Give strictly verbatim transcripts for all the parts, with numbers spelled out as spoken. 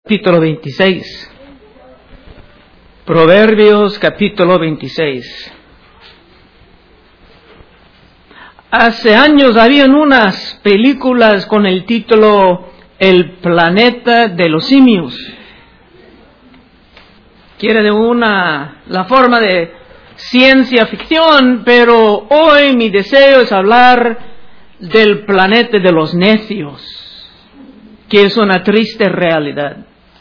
Capítulo veintiséis. Proverbios capítulo veintiséis. Hace años habían unas películas con el título El planeta de los simios. Quiere de una, la forma de ciencia ficción, pero hoy mi deseo es hablar del planeta de los necios, que es una triste realidad.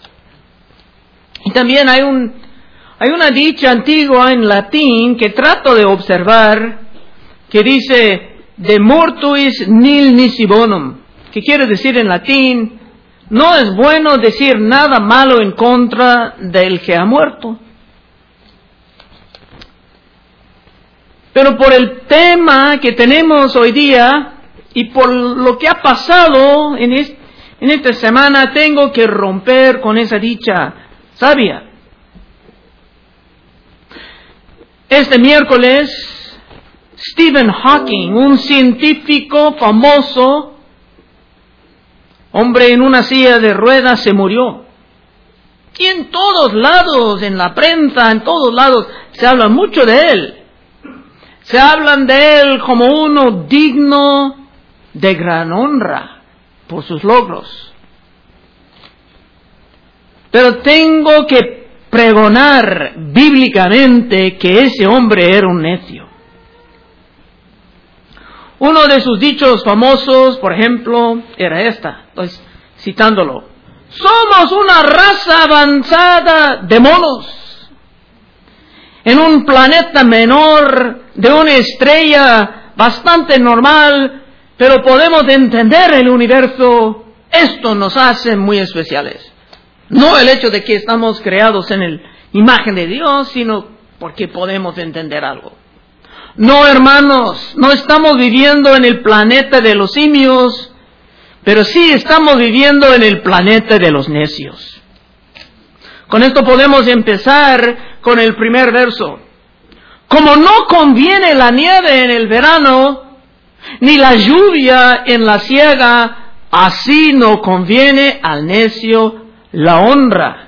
Y también hay un hay una dicha antigua en latín que trato de observar, que dice de mortuis nil nisi bonum, que quiere decir en latín: no es bueno decir nada malo en contra del que ha muerto. Pero por el tema que tenemos hoy día y por lo que ha pasado en, este, en esta semana, tengo que romper con esa dicha sabia. Este miércoles, Stephen Hawking, un científico famoso, hombre en una silla de ruedas, se murió. Y en todos lados, en la prensa, en todos lados, se habla mucho de él. Se hablan de él como uno digno de gran honra por sus logros. Pero tengo que pregonar bíblicamente que ese hombre era un necio. Uno de sus dichos famosos, por ejemplo, era esta, estoy citándolo: somos una raza avanzada de monos en un planeta menor de una estrella bastante normal, pero podemos entender el universo. Esto nos hace muy especiales. No el hecho de que estamos creados en la imagen de Dios, sino porque podemos entender algo. No, hermanos, no estamos viviendo en el planeta de los simios, pero sí estamos viviendo en el planeta de los necios. Con esto podemos empezar con el primer verso. Como no conviene la nieve en el verano, ni la lluvia en la siega, así no conviene al necio la honra.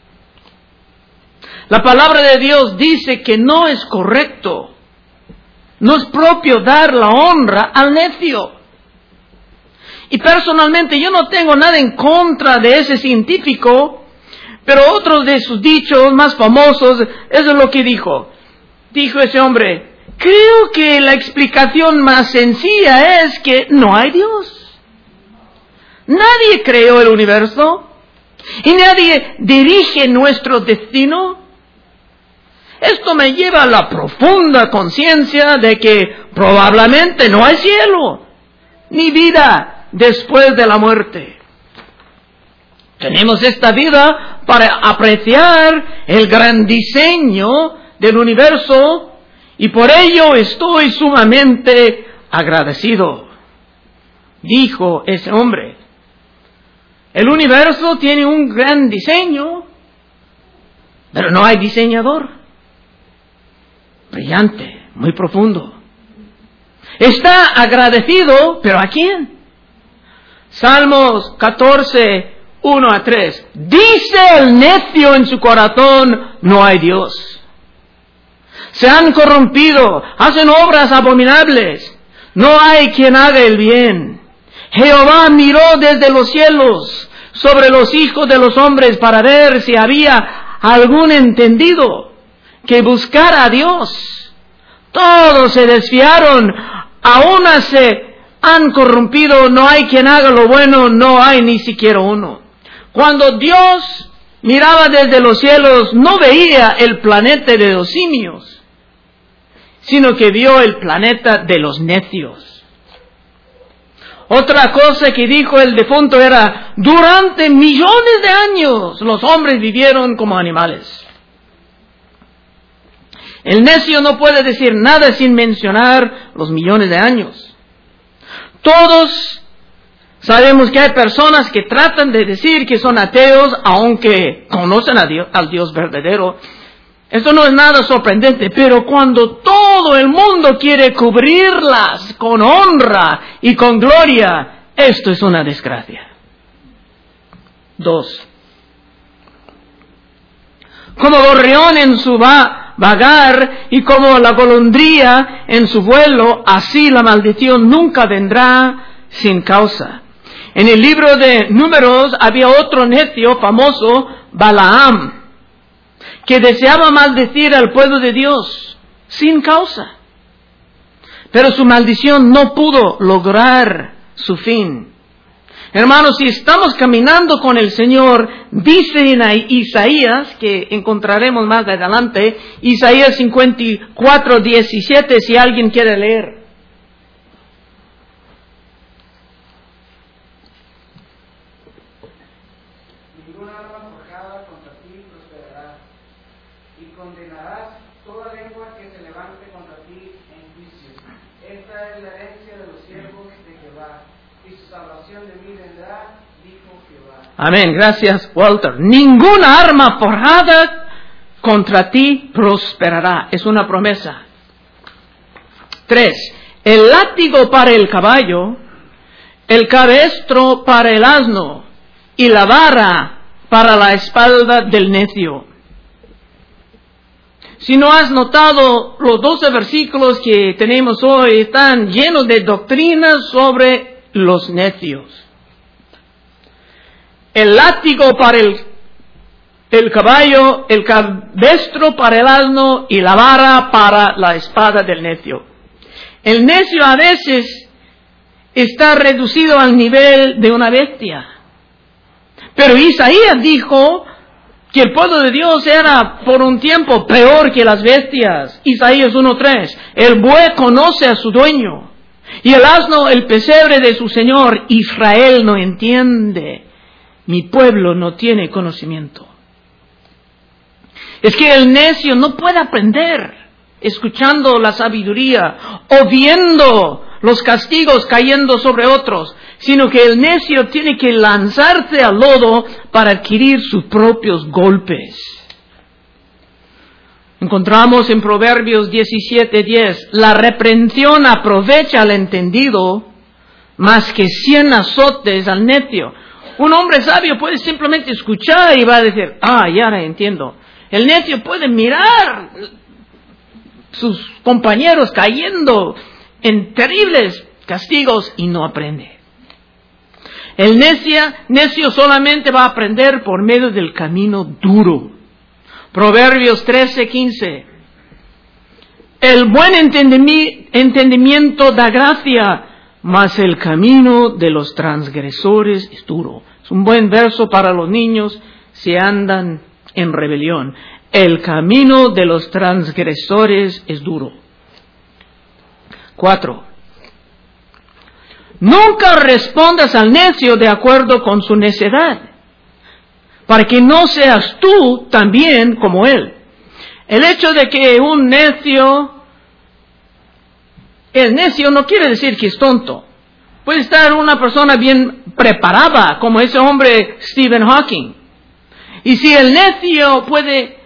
La palabra de Dios dice que no es correcto, no es propio dar la honra al necio. Y personalmente yo no tengo nada en contra de ese científico, pero otro de sus dichos más famosos es lo que dijo. Dijo ese hombre: creo que la explicación más sencilla es que no hay Dios. Nadie creó el universo y nadie dirige nuestro destino. Esto me lleva a la profunda conciencia de que probablemente no hay cielo ni vida después de la muerte. Tenemos esta vida para apreciar el gran diseño del universo y por ello estoy sumamente agradecido. Dijo ese hombre: el universo tiene un gran diseño, pero no hay diseñador. Brillante, muy profundo. Está agradecido, pero ¿a quién? Salmos catorce, uno a tres. Dice el necio en su corazón: no hay Dios. Se han corrompido, hacen obras abominables. No hay quien haga el bien. Jehová miró desde los cielos sobre los hijos de los hombres para ver si había algún entendido que buscara a Dios. Todos se desviaron, aún se han corrompido, no hay quien haga lo bueno, no hay ni siquiera uno. Cuando Dios miraba desde los cielos, no veía el planeta de los simios, sino que vio el planeta de los necios. Otra cosa que dijo el difunto era: durante millones de años los hombres vivieron como animales. El necio no puede decir nada sin mencionar los millones de años. Todos sabemos que hay personas que tratan de decir que son ateos, aunque conocen a Dios, al Dios verdadero. Esto no es nada sorprendente, pero cuando todo el mundo quiere cubrirlas con honra y con gloria, esto es una desgracia. Dos. Como gorrión en su va vagar y como la golondría en su vuelo, así la maldición nunca vendrá sin causa. En el libro de Números había otro necio famoso, Balaam, que deseaba maldecir al pueblo de Dios sin causa. Pero su maldición no pudo lograr su fin. Hermanos, si estamos caminando con el Señor, dice en Isaías, que encontraremos más adelante, Isaías cincuenta y cuatro, diecisiete, si alguien quiere leer. Ninguna arma forjada contra ti prosperará, y condenarás toda lengua que se levante contra ti en juicio. Esta es la herencia de los siervos de Jehová, y su salvación de mí vendrá, dijo Jehová. Amén, gracias Walter. Ninguna arma forjada contra ti prosperará. Es una promesa. Tres, el látigo para el caballo, el cabestro para el asno y la vara para la espalda del necio. Si no has notado, los doce versículos que tenemos hoy están llenos de doctrinas sobre los necios. El látigo para el, el caballo, el cabestro para el asno y la vara para la espada del necio. El necio a veces está reducido al nivel de una bestia. Pero Isaías dijo que el pueblo de Dios era por un tiempo peor que las bestias. Isaías uno tres. El buey conoce a su dueño y el asno el pesebre de su señor. Israel no entiende. Mi pueblo no tiene conocimiento. Es que el necio no puede aprender escuchando la sabiduría o viendo los castigos cayendo sobre otros, sino que el necio tiene que lanzarse al lodo para adquirir sus propios golpes. Encontramos en Proverbios diecisiete diez, la reprensión aprovecha al entendido más que cien azotes al necio. Un hombre sabio puede simplemente escuchar y va a decir, ah, ya la entiendo. El necio puede mirar sus compañeros cayendo en terribles castigos y no aprende. El necia, necio solamente va a aprender por medio del camino duro. Proverbios trece quince. El buen entendimi- entendimiento da gracia, mas el camino de los transgresores es duro. Es un buen verso para los niños si andan en rebelión. El camino de los transgresores es duro. Cuatro. Nunca respondas al necio de acuerdo con su necedad, para que no seas tú también como él. El hecho de que un necio, el necio no quiere decir que es tonto. Puede estar una persona bien preparada, como ese hombre Stephen Hawking. Y si el necio puede,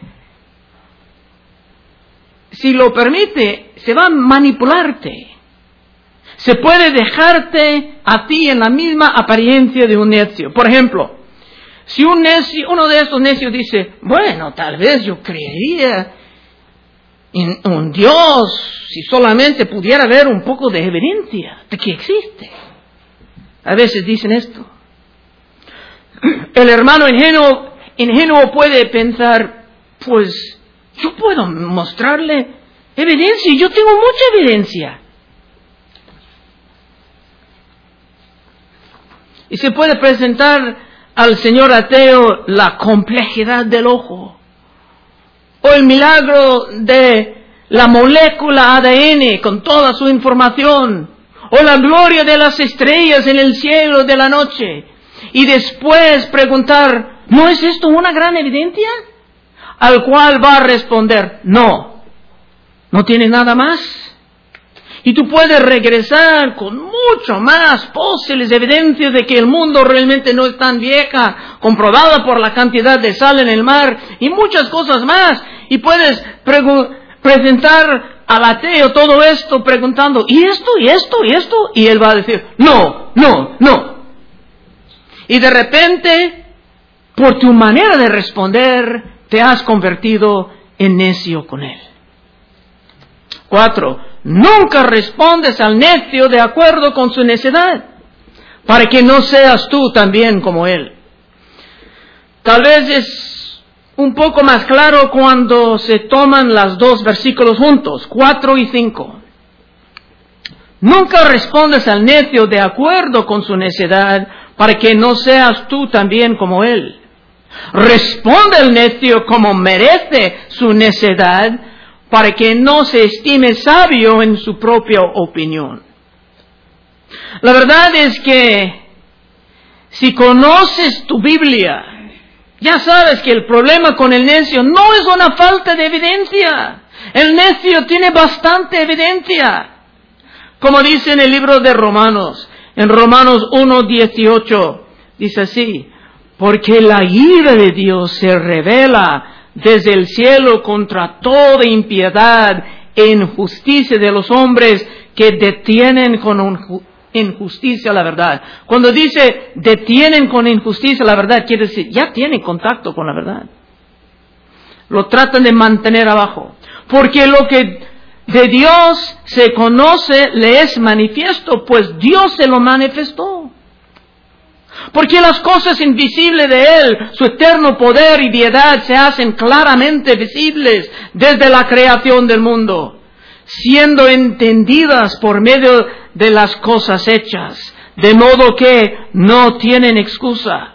si lo permite, se va a manipularte. Se puede dejarte a ti en la misma apariencia de un necio. Por ejemplo, si un necio, uno de esos necios dice, bueno, tal vez yo creería en un Dios si solamente pudiera haber un poco de evidencia de que existe. A veces dicen esto. El hermano ingenuo, ingenuo puede pensar, pues yo puedo mostrarle evidencia, y yo tengo mucha evidencia. Y se puede presentar al señor ateo la complejidad del ojo, o el milagro de la molécula A D N con toda su información, o la gloria de las estrellas en el cielo de la noche, y después preguntar, ¿no es esto una gran evidencia? Al cual va a responder, no, no tiene nada más. Y tú puedes regresar con mucho más fósiles, evidencias de que el mundo realmente no es tan vieja, comprobada por la cantidad de sal en el mar, y muchas cosas más. Y puedes pregu- presentar al ateo todo esto preguntando, ¿y esto, y esto, y esto? Y él va a decir, no, no, no. Y de repente, por tu manera de responder, te has convertido en necio con él. Cuatro, nunca respondes al necio de acuerdo con su necedad, para que no seas tú también como él. Tal vez es un poco más claro cuando se toman los dos versículos juntos, cuatro y cinco. Nunca respondes al necio de acuerdo con su necedad, para que no seas tú también como él. Responde al necio como merece su necedad, para que no se estime sabio en su propia opinión. La verdad es que si conoces tu Biblia, ya sabes que el problema con el necio no es una falta de evidencia. El necio tiene bastante evidencia. Como dice en el libro de Romanos, en Romanos uno dieciocho, dice así: porque la ira de Dios se revela desde el cielo contra toda impiedad e injusticia de los hombres que detienen con injusticia la verdad. Cuando dice detienen con injusticia la verdad, quiere decir ya tienen contacto con la verdad. Lo tratan de mantener abajo. Porque lo que de Dios se conoce le es manifiesto, pues Dios se lo manifestó. Porque las cosas invisibles de Él, su eterno poder y piedad, se hacen claramente visibles desde la creación del mundo, siendo entendidas por medio de las cosas hechas, de modo que no tienen excusa.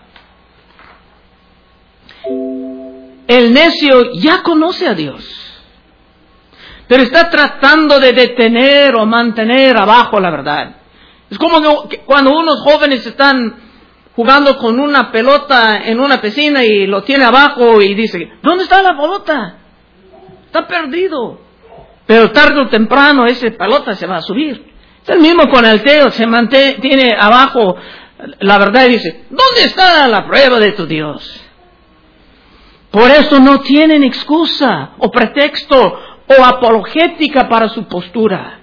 El necio ya conoce a Dios, pero está tratando de detener o mantener abajo la verdad. Es como cuando unos jóvenes están jugando con una pelota en una piscina y lo tiene abajo y dice, ¿dónde está la pelota? Está perdido. Pero tarde o temprano esa pelota se va a subir. Es el mismo con el ateo, se mantiene abajo la verdad y dice, ¿dónde está la prueba de tu Dios? Por eso no tienen excusa o pretexto o apologética para su postura.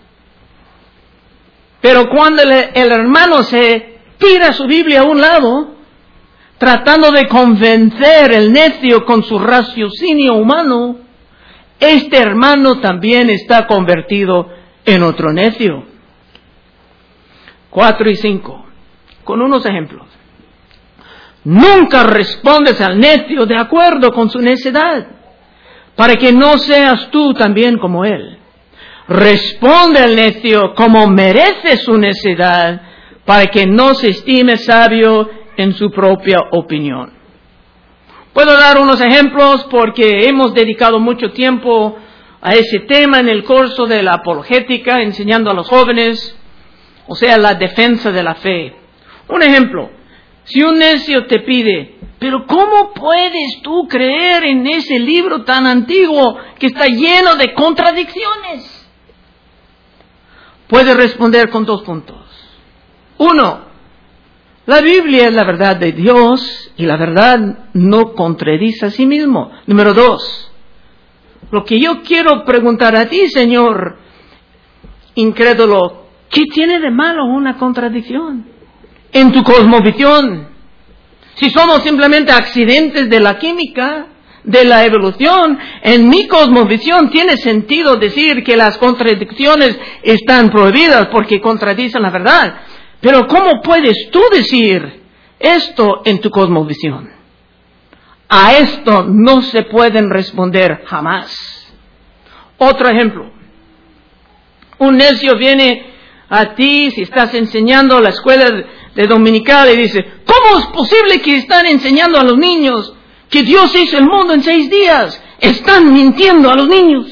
Pero cuando el, el hermano se tira su Biblia a un lado, tratando de convencer el necio con su raciocinio humano, este hermano también está convertido en otro necio. Cuatro y cinco, con unos ejemplos. Nunca respondes al necio de acuerdo con su necedad, para que no seas tú también como él. Responde al necio como merece su necedad, para que no se estime sabio en su propia opinión. Puedo dar unos ejemplos porque hemos dedicado mucho tiempo a ese tema en el curso de la apologética, enseñando a los jóvenes, o sea, la defensa de la fe. Un ejemplo, si un necio te pide, pero ¿cómo puedes tú creer en ese libro tan antiguo que está lleno de contradicciones? Puedes responder con dos puntos. Uno, la Biblia es la verdad de Dios y la verdad no contradice a sí mismo. Número dos, lo que yo quiero preguntar a ti, Señor incrédulo, ¿qué tiene de malo una contradicción en tu cosmovisión? Si somos simplemente accidentes de la química, de la evolución, en mi cosmovisión tiene sentido decir que las contradicciones están prohibidas porque contradicen la verdad. Pero ¿cómo puedes tú decir esto en tu cosmovisión? A esto no se pueden responder jamás. Otro ejemplo. Un necio viene a ti, si estás enseñando a la escuela de dominical, y dice, ¿cómo es posible que están enseñando a los niños que Dios hizo el mundo en seis días? Están mintiendo a los niños.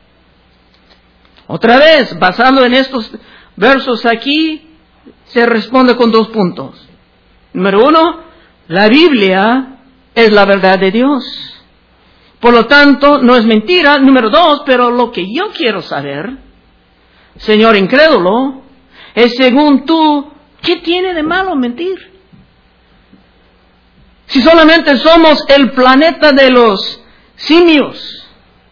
Otra vez, basado en estos versos aquí, se responde con dos puntos. Número uno, la Biblia es la verdad de Dios. Por lo tanto, no es mentira. Número dos, pero lo que yo quiero saber, Señor incrédulo, es según tú, ¿qué tiene de malo mentir? Si solamente somos el planeta de los simios,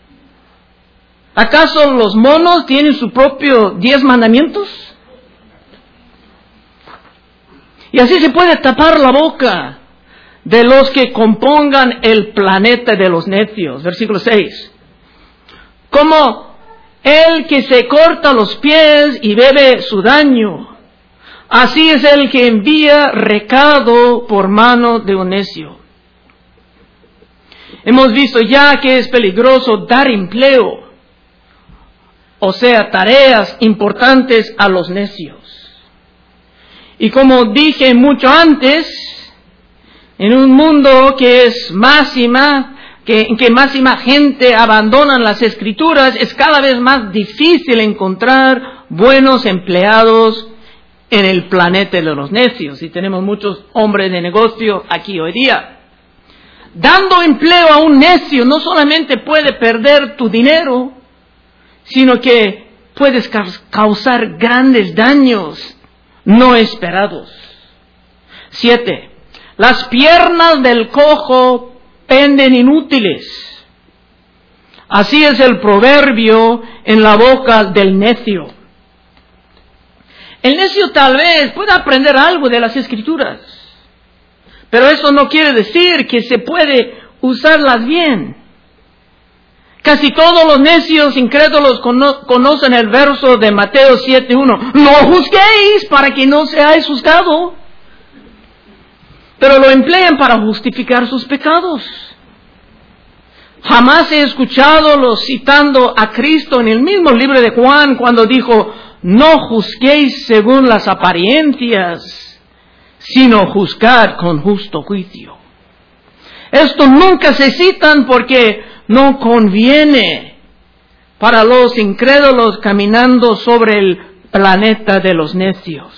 ¿acaso los monos tienen su propio diez mandamientos? Y así se puede tapar la boca de los que compongan el planeta de los necios. Versículo seis. Como el que se corta los pies y bebe su daño, así es el que envía recado por mano de un necio. Hemos visto ya que es peligroso dar empleo, o sea, tareas importantes a los necios. Y como dije mucho antes, en un mundo que es más y más, que, en que más y más gente abandonan las escrituras, es cada vez más difícil encontrar buenos empleados en el planeta de los necios. Y tenemos muchos hombres de negocio aquí hoy día. Dando empleo a un necio no solamente puede perder tu dinero, sino que puedes causar grandes daños no esperados. Siete. Las piernas del cojo penden inútiles. Así es el proverbio en la boca del necio. El necio tal vez pueda aprender algo de las escrituras, pero eso no quiere decir que se puede usarlas bien. Casi todos los necios incrédulos cono- conocen el verso de Mateo siete uno. No juzguéis para que no seáis juzgados. Pero lo emplean para justificar sus pecados. Jamás he escuchado los citando a Cristo en el mismo libro de Juan cuando dijo, no juzguéis según las apariencias, sino juzgad con justo juicio. Esto nunca se citan porque no conviene para los incrédulos caminando sobre el planeta de los necios.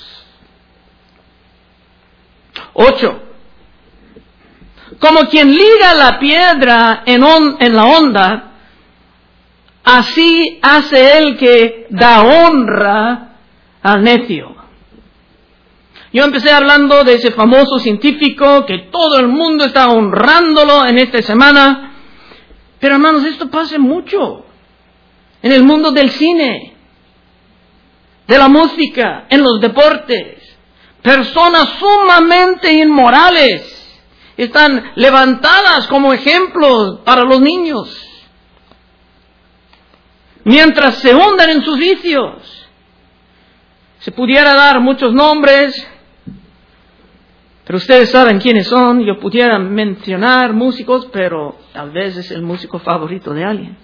Ocho. Como quien liga la piedra en, on, en la onda, así hace el que da honra al necio. Yo empecé hablando de ese famoso científico que todo el mundo está honrándolo en esta semana. Pero hermanos, esto pasa mucho en el mundo del cine, de la música, en los deportes. Personas sumamente inmorales están levantadas como ejemplos para los niños, mientras se hunden en sus vicios. Se pudiera dar muchos nombres, pero ustedes saben quiénes son. Yo pudiera mencionar músicos, pero tal vez es el músico favorito de alguien.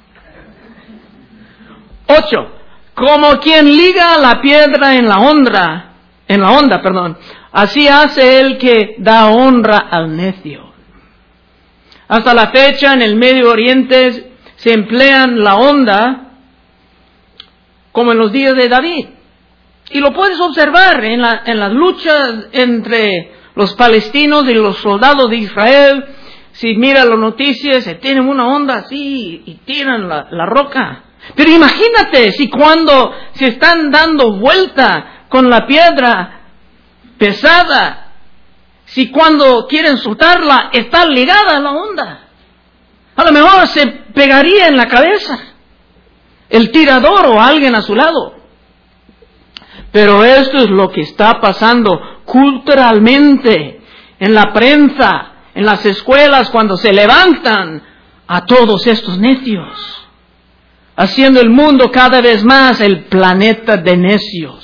Ocho. Como quien liga la piedra en la honra, en la onda, perdón, así hace el que da honra al necio. Hasta la fecha en el Medio Oriente se emplean la onda como en los días de David. Y lo puedes observar en, la, en las luchas entre los palestinos y los soldados de Israel. Si miras las noticias, se tienen una onda así y tiran la, la roca. Pero imagínate si cuando se están dando vuelta con la piedra pesada, si cuando quieren soltarla está ligada a la onda. A lo mejor se pegaría en la cabeza el tirador o alguien a su lado. Pero esto es lo que está pasando culturalmente en la prensa, en las escuelas, cuando se levantan a todos estos necios, haciendo el mundo cada vez más el planeta de necios.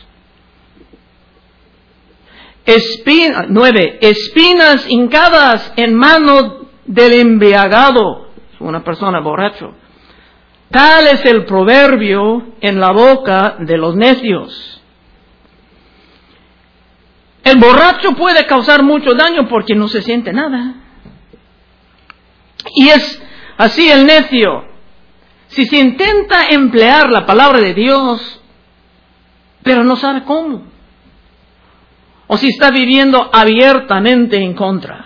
Espina, nueve, espinas hincadas en mano del embriagado, una persona borracho. Tal es el proverbio en la boca de los necios. El borracho puede causar mucho daño porque no se siente nada. Y es así el necio. Si se intenta emplear la palabra de Dios, pero no sabe cómo, o si está viviendo abiertamente en contra.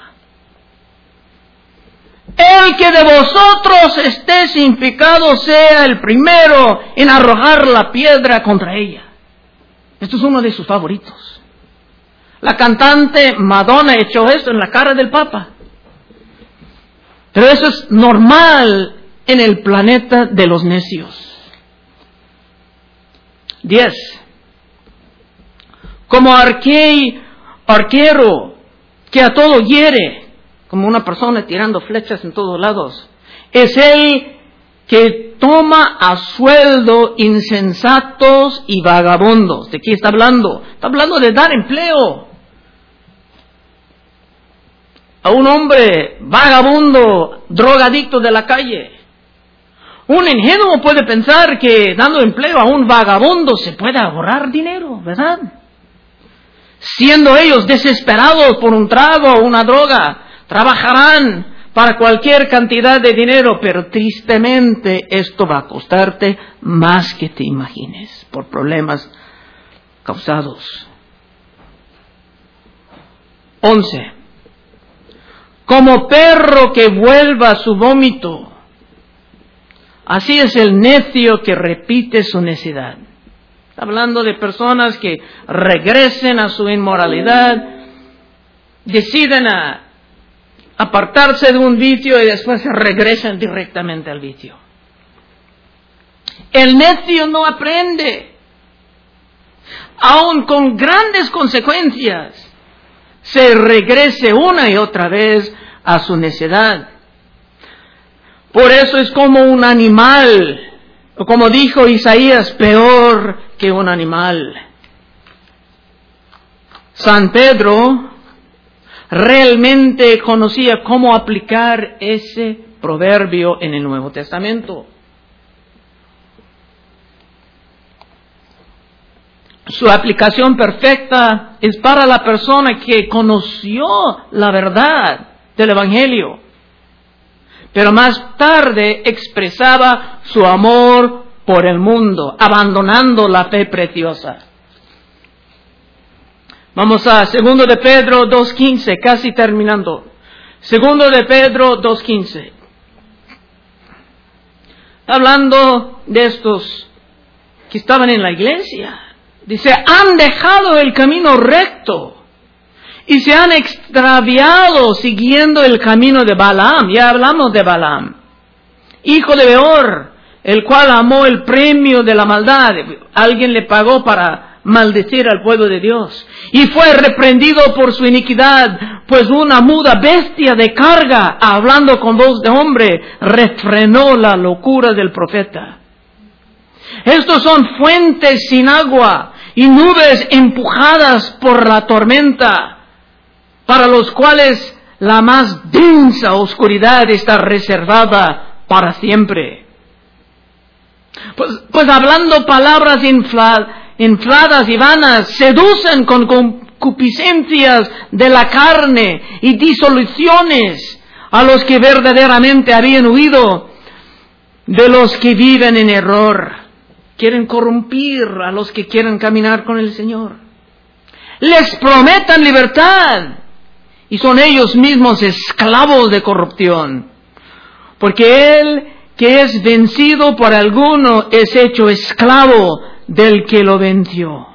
El que de vosotros esté sin pecado sea el primero en arrojar la piedra contra ella. Esto es uno de sus favoritos. La cantante Madonna echó esto en la cara del Papa. Pero eso es normal en el planeta de los necios. Diez. Como arque, arquero que a todo hiere, como una persona tirando flechas en todos lados. Es el que toma a sueldo insensatos y vagabundos. ¿De qué está hablando? Está hablando de dar empleo a un hombre vagabundo, drogadicto de la calle. Un ingenuo puede pensar que dando empleo a un vagabundo se puede ahorrar dinero, ¿verdad? Siendo ellos desesperados por un trago o una droga, trabajarán para cualquier cantidad de dinero, pero tristemente esto va a costarte más que te imagines por problemas causados. Once. Como perro que vuelva a su vómito, así es el necio que repite su necedad. Está hablando de personas que regresen a su inmoralidad, deciden a apartarse de un vicio y después regresan directamente al vicio. El necio no aprende, aun con grandes consecuencias, se regrese una y otra vez a su necedad. Por eso es como un animal, o como dijo Isaías, peor que un animal. San Pedro realmente conocía cómo aplicar ese proverbio en el Nuevo Testamento. Su aplicación perfecta es para la persona que conoció la verdad del Evangelio, pero más tarde expresaba su amor por el mundo, abandonando la fe preciosa. Vamos a segundo de Pedro dos quince, casi terminando. segundo de Pedro dos quince. Hablando de estos que estaban en la iglesia. Dice, han dejado el camino recto y se han extraviado siguiendo el camino de Balaam. Ya hablamos de Balaam, hijo de Beor, el cual amó el premio de la maldad. Alguien le pagó para maldecir al pueblo de Dios. Y fue reprendido por su iniquidad, pues una muda bestia de carga, hablando con voz de hombre, refrenó la locura del profeta. Estos son fuentes sin agua y nubes empujadas por la tormenta, para los cuales la más densa oscuridad está reservada para siempre. Pues, pues hablando palabras infladas, infladas y vanas, seducen con concupiscencias de la carne y disoluciones a los que verdaderamente habían huido de los que viven en error. Quieren corrompir a los que quieren caminar con el Señor. Les prometan libertad y son ellos mismos esclavos de corrupción. Porque el que es vencido por alguno es hecho esclavo del que lo venció.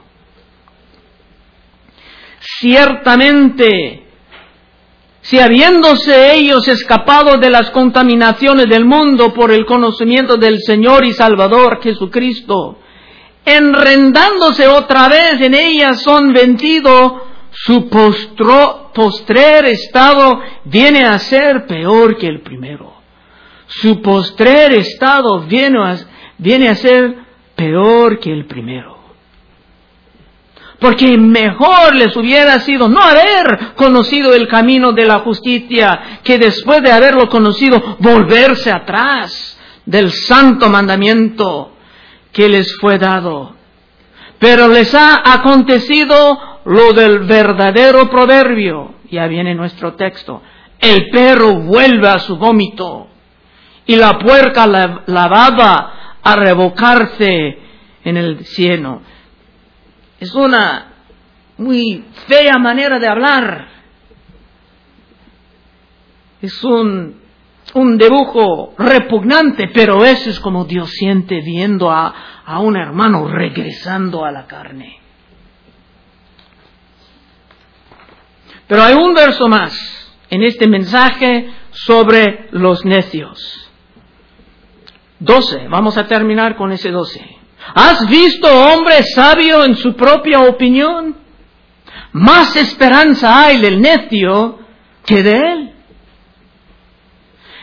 Ciertamente, si habiéndose ellos escapado de las contaminaciones del mundo por el conocimiento del Señor y Salvador Jesucristo, enrendándose otra vez en ellas son vencidos, su postro, postrer estado viene a ser peor que el primero. Su postrer estado viene a, viene a ser peor que el primero. Porque mejor les hubiera sido no haber conocido el camino de la justicia, que después de haberlo conocido, volverse atrás del santo mandamiento que les fue dado. Pero les ha acontecido lo del verdadero proverbio. Ya viene nuestro texto. El perro vuelve a su vómito y la puerca lavada a revocarse en el cieno. Es una muy fea manera de hablar. Es un, un dibujo repugnante, pero eso es como Dios siente viendo a, a un hermano regresando a la carne. Pero hay un verso más en este mensaje sobre los necios. doce, vamos a terminar con ese doce. ¿Has visto hombre sabio en su propia opinión? Más esperanza hay del necio que de él.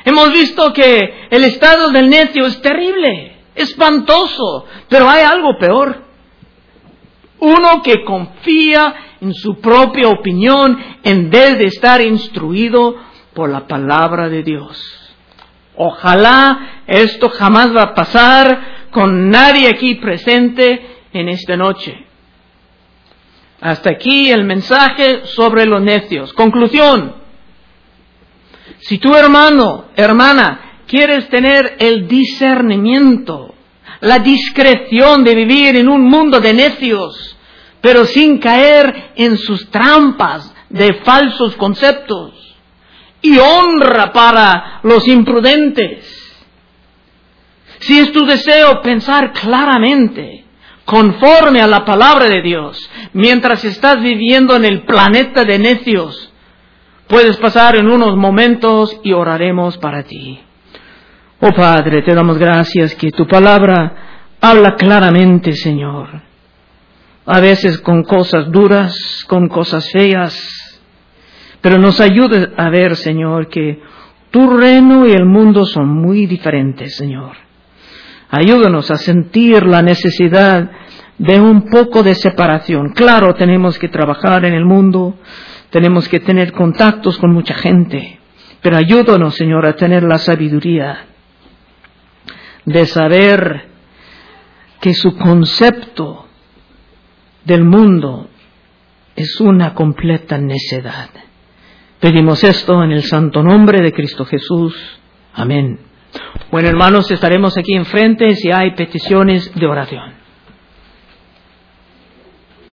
Hemos visto que el estado del necio es terrible, espantoso, pero hay algo peor. Uno que confía en su propia opinión en vez de estar instruido por la palabra de Dios. Ojalá esto jamás va a pasar con nadie aquí presente en esta noche. Hasta aquí el mensaje sobre los necios. Conclusión. Si tu hermano, hermana, quieres tener el discernimiento, la discreción de vivir en un mundo de necios, pero sin caer en sus trampas de falsos conceptos, y honra para los imprudentes. Si es tu deseo pensar claramente, conforme a la palabra de Dios, mientras estás viviendo en el planeta de necios, puedes pasar en unos momentos y oraremos para ti. Oh Padre, te damos gracias que tu palabra habla claramente, Señor. A veces con cosas duras, con cosas feas, pero nos ayuda a ver, Señor, que tu reino y el mundo son muy diferentes, Señor. Ayúdanos a sentir la necesidad de un poco de separación. Claro, tenemos que trabajar en el mundo, tenemos que tener contactos con mucha gente, pero ayúdanos, Señor, a tener la sabiduría de saber que su concepto del mundo es una completa necedad. Pedimos esto en el santo nombre de Cristo Jesús. Amén. Bueno, hermanos, estaremos aquí enfrente si hay peticiones de oración.